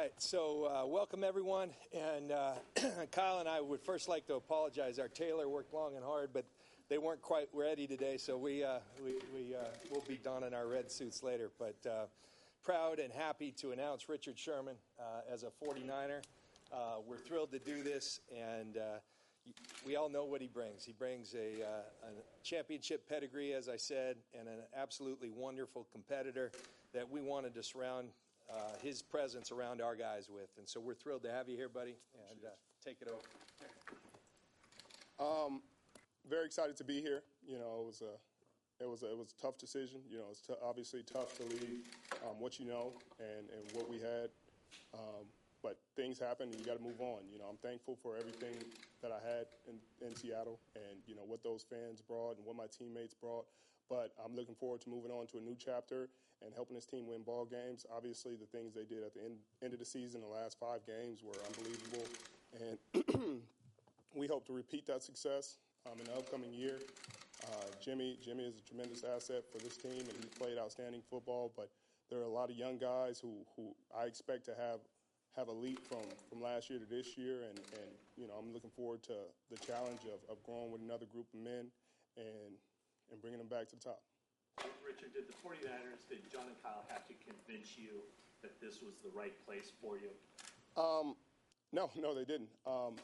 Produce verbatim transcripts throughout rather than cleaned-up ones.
right, so uh, welcome everyone, and uh, Kyle and I would first like to apologize. Our tailor worked long and hard, but they weren't quite ready today, so we uh, we, we uh, will be donning our red suits later. But uh, proud and happy to announce Richard Sherman uh, as a forty-niner. Uh, we're thrilled to do this, and uh, we all know what he brings. He brings a, uh, a championship pedigree, as I said, and an absolutely wonderful competitor that we wanted to surround Uh, his presence around our guys with. And so we're thrilled to have you here, buddy, and uh, take it over. Um, very excited to be here. You know, it was a, it was a, it was a tough decision. You know, it's t- obviously tough to leave um, what you know and, and what we had. Um, but things happen, and you got to move on. You know, I'm thankful for everything that I had in, in Seattle, and you know what those fans brought and what my teammates brought. But I'm looking forward to moving on to a new chapter and helping this team win ball games. Obviously, the things they did at the end, end of the season, the last five games, were unbelievable. And we hope to repeat that success um, in the upcoming year. Uh, Jimmy, Jimmy is a tremendous asset for this team, and he played outstanding football. But there are a lot of young guys who, who I expect to have have a leap from, from last year to this year. And, and, you know, I'm looking forward to the challenge of, of growing with another group of men and and bringing them back to the top. Richard, did the forty-niners, did John and Kyle have to convince you that this was the right place for you? Um, no, no, they didn't. Um,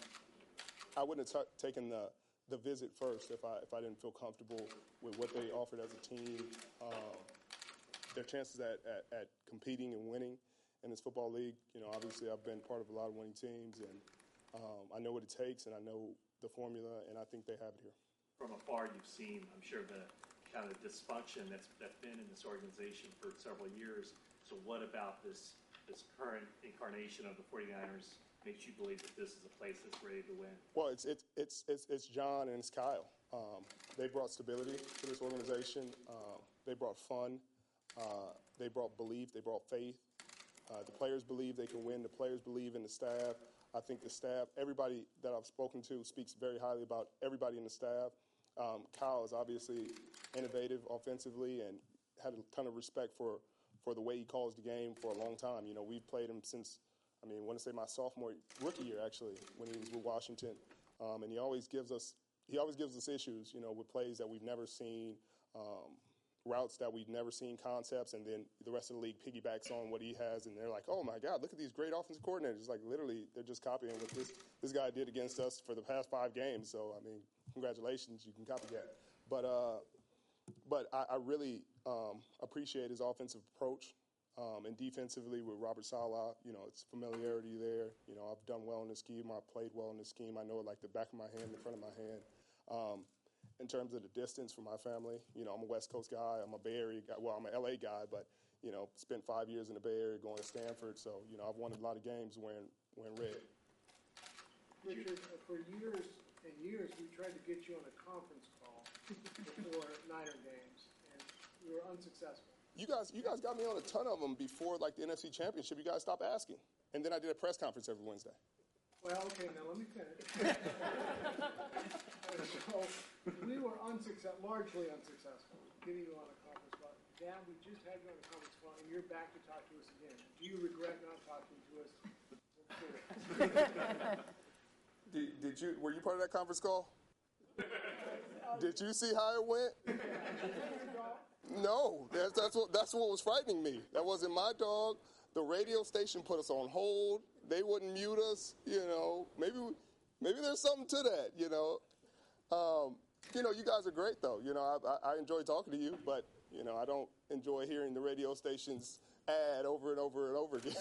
I wouldn't have t- taken the, the visit first if I if I didn't feel comfortable with what they offered as a team, um, their chances at, at, at competing and winning in this football league. You know, obviously I've been part of a lot of winning teams, and um, I know what it takes, and I know the formula, and I think they have it here. From afar, you've seen, I'm sure, the kind of dysfunction that's, that's been in this organization for several years. So what about this this current incarnation of the forty-niners makes you believe that this is a place that's ready to win? Well, it's it's it's it's, it's John and it's Kyle. Um, they brought stability to this organization. Um, they brought fun. Uh, they brought belief. They brought faith. Uh, the players believe they can win. The players believe in the staff. I think the staff, everybody that I've spoken to speaks very highly about everybody in the staff. Um, Kyle is obviously innovative offensively and had a ton of respect for, for the way he calls the game for a long time. You know, we've played him since, I mean, I want to say my sophomore rookie year, actually, when he was with Washington. Um, and he always gives us he always gives us issues, you know, with plays that we've never seen, um, routes that we've never seen, concepts, and then the rest of the league piggybacks on what he has, and they're like, oh, my God, look at these great offensive coordinators. Like, literally, they're just copying what this, this guy did against us for the past five games. So, I mean, congratulations, you can copycat. But uh, but I, I really um, appreciate his offensive approach. Um, and defensively with Robert Saleh, you know, it's familiarity there. You know, I've done well in this scheme. I've played well in this scheme. I know it like the back of my hand, the front of my hand. Um, in terms of the distance from my family, you know, I'm a West Coast guy. I'm a Bay Area guy. Well, I'm an L A guy, but, you know, spent five years in the Bay Area going to Stanford. So, you know, I've won a lot of games wearing, wearing red. Richard, for years and years, we tried to get you on a conference call before Niner games, and we were unsuccessful. You guys, you guys got me on a ton of them before, like, the N F C Championship. You guys stopped asking. And then I did a press conference every Wednesday. Well, okay, now let me finish. So we were unsuccessful, largely unsuccessful, getting you on a conference call. Now we just had you on a conference call, and you're back to talk to us again. Do you regret not talking to us? did, did you? Were you part of that conference call? Did you see how it went? No, that's, that's what that's what was frightening me. That wasn't my dog. The radio station put us on hold. They wouldn't mute us. You know, maybe maybe there's something to that. You know, um, you know, you guys are great though. You know, I, I, I enjoy talking to you, but you know, I don't enjoy hearing the radio station's ad over and over and over again.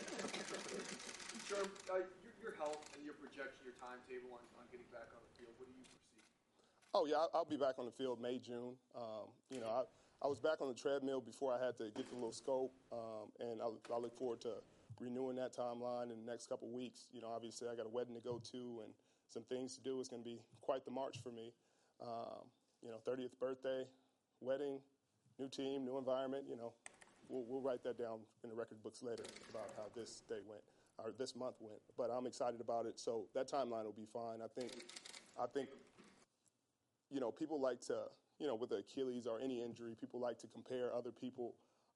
Sure. Uh, your, your health and your projection, your timetable on, on getting back on the field. What do you foresee? Oh yeah, I'll, I'll be back on the field May, June. Um, you know, I, I was back on the treadmill before I had to get the little scope, um, and I, I look forward to renewing that timeline in the next couple of weeks. You know, obviously I got a wedding to go to and some things to do. It's going to be quite the march for me. Um, you know, thirtieth birthday, wedding, new team, new environment. You know, we'll, we'll write that down in the record books later about how this day went or this month went. But I'm excited about it. So that timeline will be fine. I think. I think. You know, people like to, you know, with the Achilles or any injury, people like to compare other people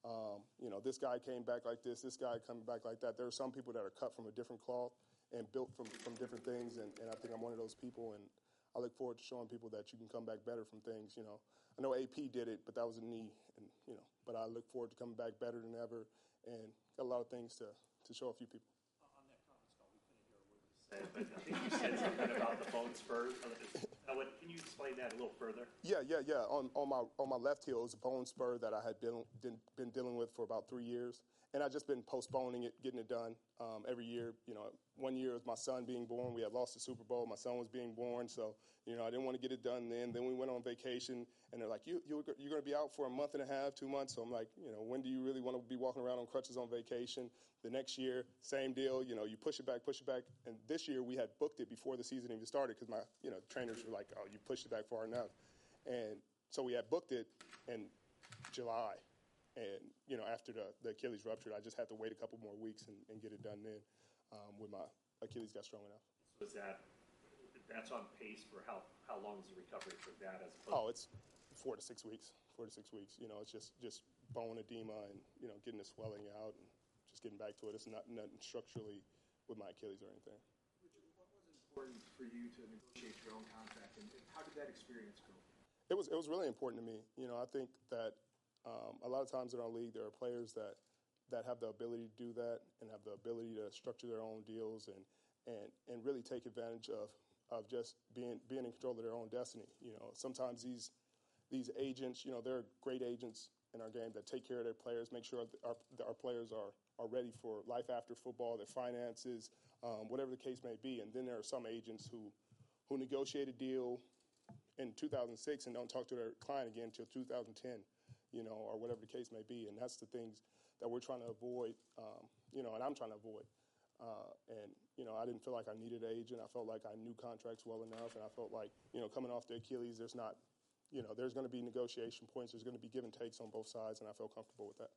Um, you know, this guy came back like this, this guy coming back like that. There are some people that are cut from a different cloth and built from, from different things, and, and I think I'm one of those people, and I look forward to showing people that you can come back better from things, you know. I know A P did it, but that was a knee, and, you know, but I look forward to coming back better than ever, and got a lot of things to, to show a few people. On that conference call, we couldn't hear a word you said, but I think you said something about the bone spur. Uh, what, can you explain that a little further? Yeah, yeah, yeah. On, on my on my left heel, it was a bone spur that I had been, been been dealing with for about three years, and I just been postponing it, getting it done um, every year. You know, one year was my son being born. We had lost the Super Bowl. My son was being born, so you know I didn't want to get it done then. Then we went on vacation, and they're like, "You you you're going to be out for a month and a half, two months." So I'm like, you know, when do you really want to be walking around on crutches on vacation? The next year, same deal. You know, you push it back, push it back, and this year we had booked it before the season even started because my you know trainers were like, "Oh, you pushed it back far enough," and so we had booked it in July. And, you know, after the, the Achilles ruptured, I just had to wait a couple more weeks and, and get it done then um, when my Achilles got strong enough. So is that, that's on pace for how, how long is the recovery for that as opposed Oh, it's four to six weeks, four to six weeks. You know, it's just, just bone edema and, you know, getting the swelling out and just getting back to it. It's not nothing structurally with my Achilles or anything. Richard, what was important for you to negotiate your own contract, and how did that experience go? It was, it was really important to me. You know, I think that Um, a lot of times in our league, there are players that, that have the ability to do that and have the ability to structure their own deals and, and, and really take advantage of, of just being being in control of their own destiny. You know, sometimes these these agents, you know, there are great agents in our game that take care of their players, make sure that our, that our players are, are ready for life after football, their finances, um, whatever the case may be. And then there are some agents who who negotiate a deal in two thousand six and don't talk to their client again until two thousand ten. You know, or whatever the case may be. And that's the things that we're trying to avoid, um, you know, and I'm trying to avoid. Uh, and, you know, I didn't feel like I needed an agent. I felt like I knew contracts well enough. And I felt like, you know, coming off the Achilles, there's not, you know, there's going to be negotiation points. There's going to be give and takes on both sides. And I felt comfortable with that.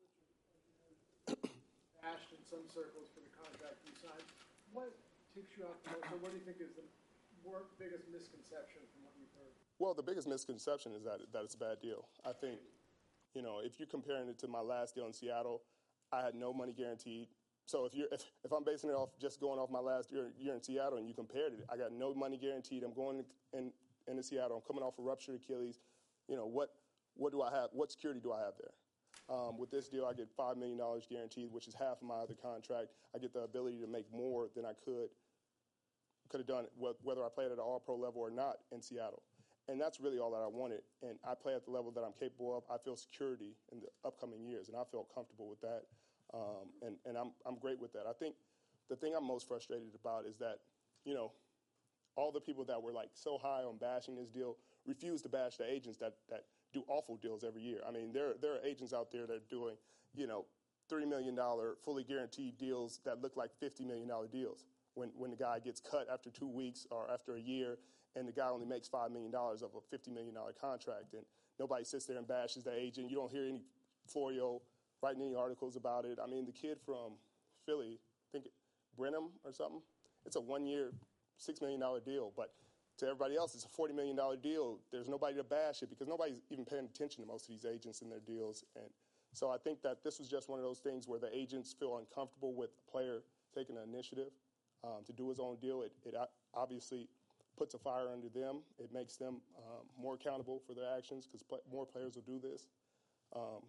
Bashed in some circles for the contract you signed. What ticks you off the most, or what do you think is the more, biggest misconception from what you've heard? Well, the biggest misconception is that, that it's a bad deal. I think, you know, if you're comparing it to my last deal in Seattle, I had no money guaranteed. So if you're if, if I'm basing it off just going off my last year, year in Seattle and you compared it, I got no money guaranteed. I'm going in, in into Seattle. I'm coming off a ruptured Achilles. You know, what what do I have? What security do I have there? Um, with this deal, I get five million dollars guaranteed, which is half of my other contract. I get the ability to make more than I could could have done whether I played at an all-pro level or not in Seattle. And that's really all that I wanted. And I play at the level that I'm capable of. I feel security in the upcoming years, and I feel comfortable with that. Um, and and I'm, I'm great with that. I think the thing I'm most frustrated about is that, you know, all the people that were like so high on bashing this deal refuse to bash the agents that, that do awful deals every year. I mean, there, there are agents out there that are doing, you know, three million dollars fully guaranteed deals that look like fifty million dollars deals when, when the guy gets cut after two weeks or after a year, and the guy only makes five million dollars of a fifty million dollars contract. And nobody sits there and bashes the agent. You don't hear any Florio writing any articles about it. I mean, the kid from Philly, I think Brenham or something, it's a one-year, six million dollars deal. But to everybody else, it's a forty million dollars deal. There's nobody to bash it because nobody's even paying attention to most of these agents and their deals. And so I think that this was just one of those things where the agents feel uncomfortable with the player taking the initiative um, to do his own deal. It, it obviously puts a fire under them. It makes them um, more accountable for their actions because pl- more players will do this. Um,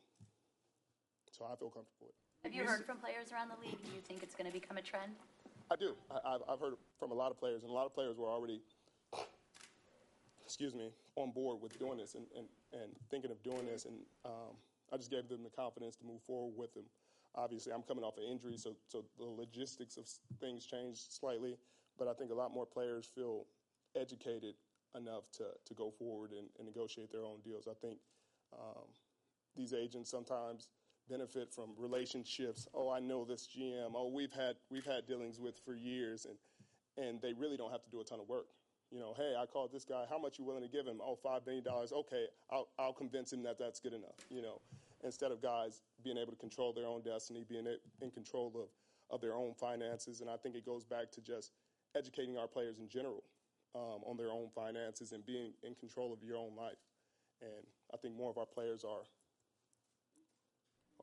so I feel comfortable with it. Have you heard from players around the league? Do you think it's going to become a trend? I do. I, I've, I've heard from a lot of players, and a lot of players were already, excuse me, on board with doing this and, and, and thinking of doing this. And um, I just gave them the confidence to move forward with them. Obviously, I'm coming off an injury, so so the logistics of things changed slightly. But I think a lot more players feel educated enough to, to go forward and, and negotiate their own deals. I think um, these agents sometimes benefit from relationships. Oh, I know this G M. Oh, we've had we've had dealings with for years, and and they really don't have to do a ton of work. You know, hey, I called this guy. How much you willing to give him? Oh, five million dollars. Okay, I'll I'll convince him that that's good enough. You know, instead of guys being able to control their own destiny, being in control of of their own finances. And I think it goes back to just educating our players in general um, on their own finances and being in control of your own life. And I think more of our players are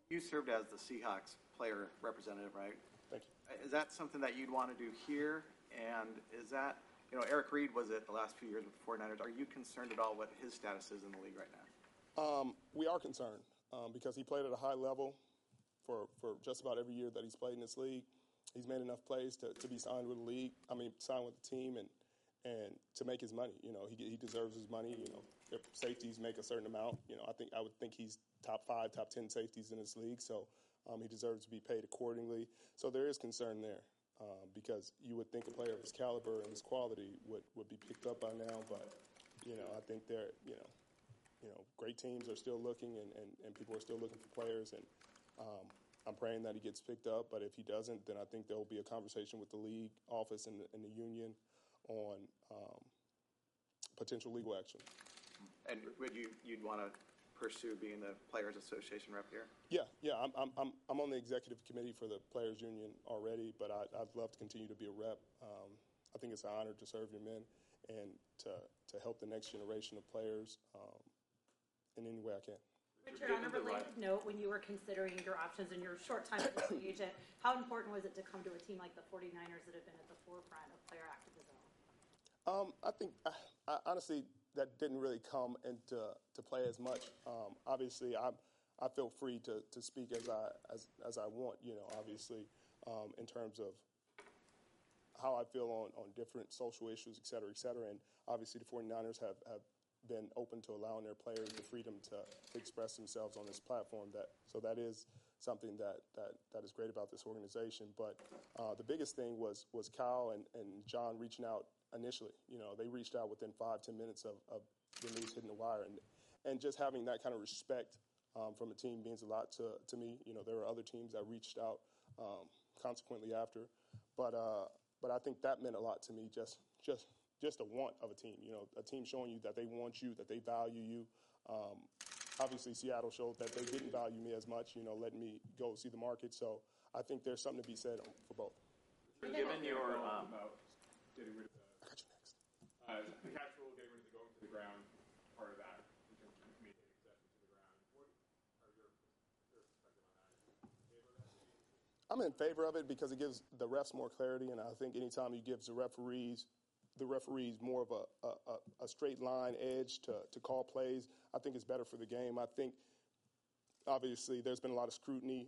You served as the Seahawks player representative, right? Thank you. Is that something that you'd want to do here? And is that, you know, Eric Reed was it the last few years with the 49ers. Are you concerned at all what his status is in the league right now? Um, we are concerned um, because he played at a high level for, for just about every year that he's played in this league. He's made enough plays to, to be signed with the league, I mean, signed with the team and and to make his money. You know, he he deserves his money. You know, if safeties make a certain amount, you know, I think I would think he's top five, top ten safeties in this league. So um, he deserves to be paid accordingly. So there is concern there um, because you would think a player of his caliber and his quality would, would be picked up by now. But, you know, I think they're, you know, you know, great teams are still looking and, and, and people are still looking for players. And um, I'm praying that he gets picked up. But if he doesn't, then I think there will be a conversation with the league office and the, and the union on um, potential legal action. And would you you'd want to pursue being the Players Association rep here? Yeah, yeah. I'm I'm I'm I'm on the executive committee for the Players Union already, but I, I'd love to continue to be a rep. Um, I think it's an honor to serve your men and to to help the next generation of players um, in any way I can. Richard, on a related note, when you were considering your options in your short time as a free agent, how important was it to come to a team like the 49ers that have been at the forefront of player activism? Um, I think, I, I, honestly, that didn't really come into to play as much. Um, obviously, I I feel free to, to speak as I as, as I want, you know, obviously, um, in terms of how I feel on, on different social issues, et cetera, et cetera. And obviously, the 49ers have, have been open to allowing their players the freedom to, to express themselves on this platform. That so that is something that, that, that is great about this organization. But uh, the biggest thing was was Kyle and, and John reaching out initially. You know, they reached out within five, ten minutes of, of the news hitting the wire. And and just having that kind of respect um, from a team means a lot to, to me. You know, there were other teams that reached out um, consequently after. But uh, but I think that meant a lot to me, just just just a want of a team. You know, a team showing you that they want you, that they value you. Um, obviously, Seattle showed that they didn't value me as much, you know, letting me go see the market. So I think there's something to be said for both. Given your um, about getting rid of the, I got you next. Uh, the catch rule, getting rid of the going to the ground, part of that in terms of communicating possession to the ground. What are your, your perspective on that? I'm in favor of it because it gives the refs more clarity, and I think anytime you give the referees, the referees more of a, a, a straight line edge to, to call plays, I think it's better for the game. I think, obviously, there's been a lot of scrutiny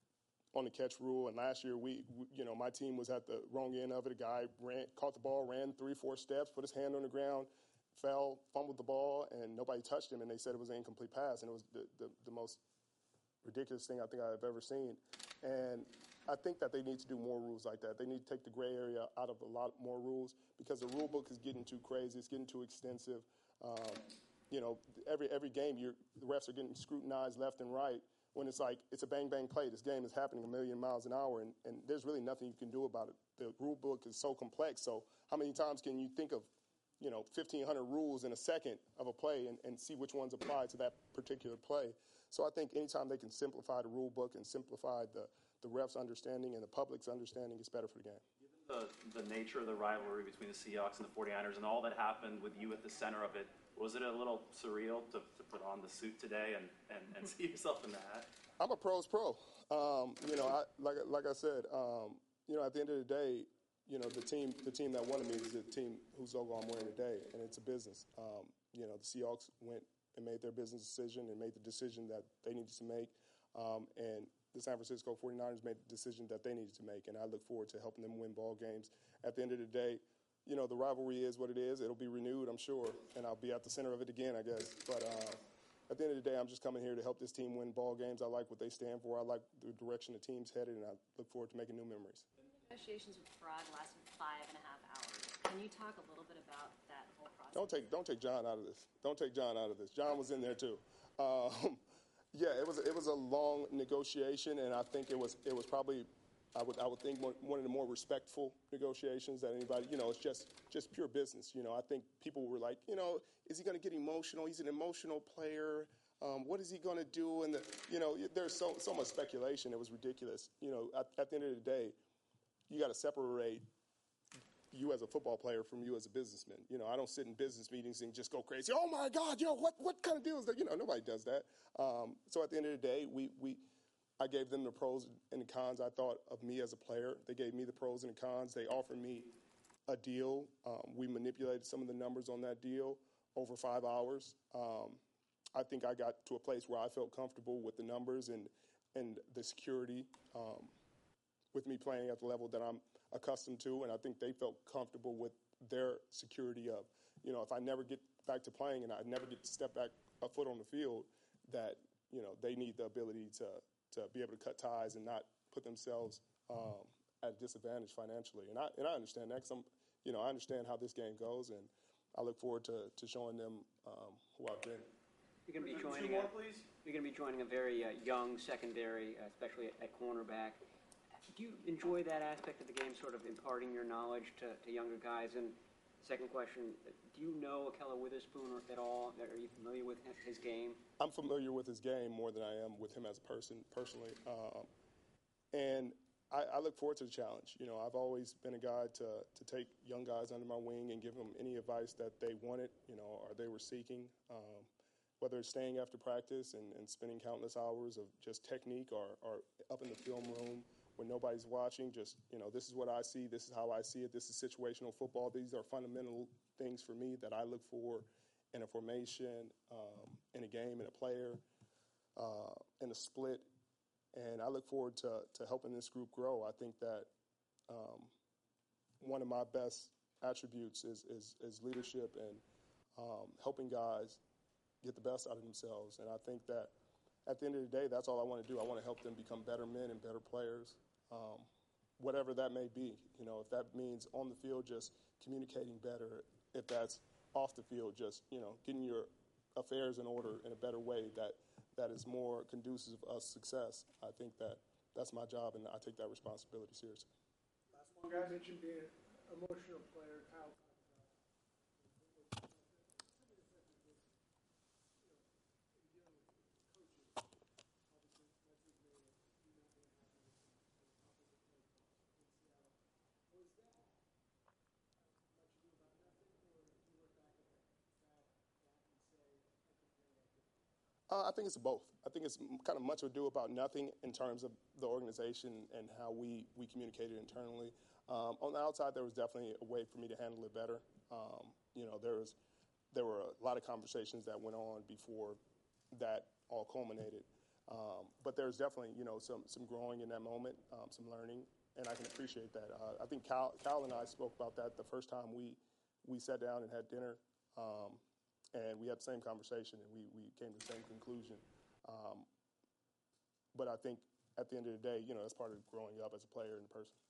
on the catch rule, and last year, we, we, you know, my team was at the wrong end of it. A guy ran, caught the ball, ran three, four steps, put his hand on the ground, fell, fumbled the ball, and nobody touched him, and they said it was an incomplete pass, and it was the, the, the most ridiculous thing I think I've ever seen. And I think that they need to do more rules like that. They need to take the gray area out of a lot more rules because the rule book is getting too crazy. It's getting too extensive. Um, you know, every every game, you're, the refs are getting scrutinized left and right when it's like it's a bang-bang play. This game is happening a million miles an hour, and, and there's really nothing you can do about it. The rule book is so complex. So how many times can you think of, you know, fifteen hundred rules in a second of a play and, and see which ones apply to that particular play? So I think anytime they can simplify the rule book and simplify the, the refs' understanding and the public's understanding, it's better for the game. Given the, the nature of the rivalry between the Seahawks and the 49ers and all that happened with you at the center of it, was it a little surreal to, to put on the suit today and, and, and see yourself in the hat? I'm a pro's pro. Um, you know, I, like like I said, um, you know, at the end of the day, you know, the team the team that wanted me is the team whose logo I'm wearing today, and it's a business. Um, you know, the Seahawks went and made their business decision and made the decision that they needed to make, um, and the San Francisco 49ers made the decision that they needed to make, and I look forward to helping them win ball games. At the end of the day, you know, the rivalry is what it is. It'll be renewed, I'm sure, and I'll be at the center of it again, I guess. But uh, at the end of the day, I'm just coming here to help this team win ball games. I like what they stand for. I like the direction the team's headed, and I look forward to making new memories. Negotiations with Fraud lasted five and a half hours. Can you talk a little bit about that whole process? Don't take don't take John out of this. Don't take John out of this. John was in there too. Um, yeah, it was it was a long negotiation, and I think it was it was probably I would I would think one, one of the more respectful negotiations that anybody, you know, it's just just pure business. You know, I think people were like, you know, is he going to get emotional? He's an emotional player. Um, what is he going to do? And the, you know, there's so so much speculation. It was ridiculous. You know, at, at the end of the day, you got to separate you as a football player from you as a businessman. You know, I don't sit in business meetings and just go crazy. Oh my God, yo, what what kind of deal is that? You know, nobody does that. Um, so at the end of the day, we we I gave them the pros and the cons, I thought, of me as a player. They gave me the pros and the cons. They offered me a deal. Um, we manipulated some of the numbers on that deal over five hours. Um, I think I got to a place where I felt comfortable with the numbers and, and the security um, with me playing at the level that I'm accustomed to, and I think they felt comfortable with their security of, you know, if I never get back to playing and I never get to step back a foot on the field, that, you know, they need the ability to to be able to cut ties and not put themselves um, at a disadvantage financially. And I and I understand that, 'cause I'm, you know, I understand how this game goes, and I look forward to, to showing them um, who I've been. You're going to be joining. Two more, a, please. You're going to be joining a very uh, young secondary, uh, especially at, at cornerback. Do you enjoy that aspect of the game, sort of imparting your knowledge to, to younger guys? And second question, do you know Ahkello Witherspoon at all? Are you familiar with his game? I'm familiar with his game more than I am with him as a person, personally. Um, and I, I look forward to the challenge. You know, I've always been a guy to, to take young guys under my wing and give them any advice that they wanted, you know, or they were seeking, um, whether it's staying after practice and, and spending countless hours of just technique or, or up in the film room when nobody's watching. Just, you know, this is what I see. This is how I see it. This is situational football. These are fundamental things for me that I look for in a formation, um, in a game, in a player, uh, in a split. And I look forward to, to helping this group grow. I think that um, one of my best attributes is, is, is leadership and um, helping guys get the best out of themselves. And I think that at the end of the day, that's all I want to do. I want to help them become better men and better players, um, whatever that may be. You know, if that means on the field just communicating better, if that's off the field just, you know, getting your affairs in order in a better way that that is more conducive of success. I think that that's my job, and I take that responsibility seriously. Last one, guys. You mentioned being an emotional player. Kyle. Uh, I think it's both. I think it's kind of much ado about nothing in terms of the organization and how we, we communicated internally. Um, on the outside, there was definitely a way for me to handle it better. Um, you know, there was there were a lot of conversations that went on before that all culminated. Um, but there's definitely, you know, some some growing in that moment, um, some learning, and I can appreciate that. Uh, I think Kyle, Kyle and I spoke about that the first time we we sat down and had dinner. Um, And we had the same conversation, and we, we came to the same conclusion. Um, but I think at the end of the day, you know, that's part of growing up as a player and a person.